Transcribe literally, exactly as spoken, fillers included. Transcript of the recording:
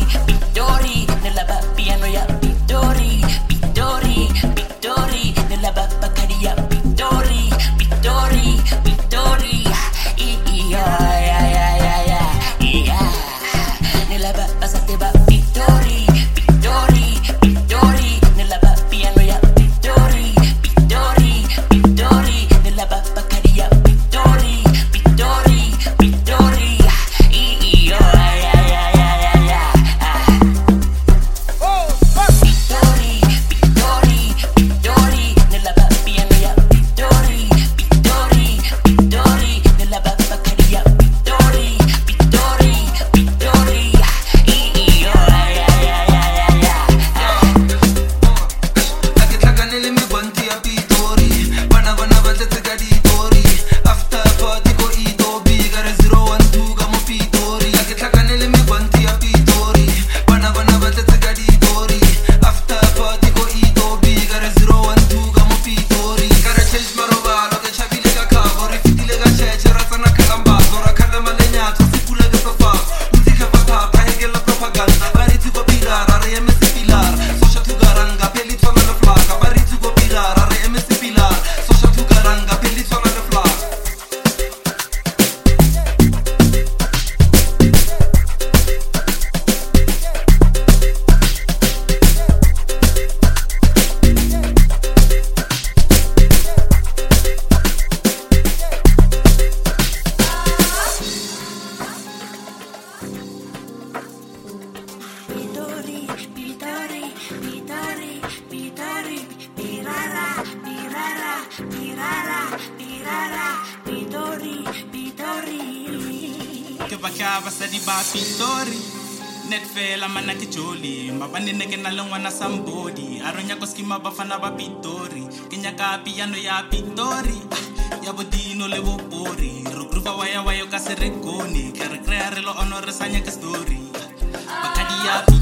Pittori, nella piano ya pittori, pittori, pittori, nella Bacaria, pittori, pittori, pittori, iya, ya, ya, ya, ya, iya, nella basate ba pittori, pittori, pittori, nella piano ya pittori, pittori, pittori, nella Bacaria, pittori, pittori, pittori, iya, ya, ya, ya, ya, ya. Pittori, pittori, pittori, nella piano ya pittori, pittori, pittori, nella Bacaria, pittori, pittori, pittori, iya, ya, ya, ya, ya, ya. Akitlakanele mi banti ya pitori Bana bana balete gadi tori After party go itobi Gara zero one two gamo pitori Akitlakanele mi banti ya pitori Bana bana balete gadi tori After party go itobi Gara zero one two gamo pitori Gara change maroba Loke chabile ga kabo Refitile ga cheche Ratana kalamba Zora kala malenya Tosipula ga sofa Uzi kapata Pahege la propaganda Bari tuko pilar Are emesi pilar Sosha tugaranga Peli twana na flaka Bari tuko pilar Are emesi pilar Sosha tugaranga Peli twana na flaka Pittori, pittori, pittori, pittori, pirara, pirara, pirara, pirara, pittori, pittori. Ke batla basadi ba pitori net fela mana ke joli mabanene ke na le ngwana sambodi a ronya ko skima bafana ba pitori ke nyaka piano ya pitori Ah, ya bodino le bopori ro grupa waya wayo ka serekoni ke re crea re lo honor sanya ke story bakadi ya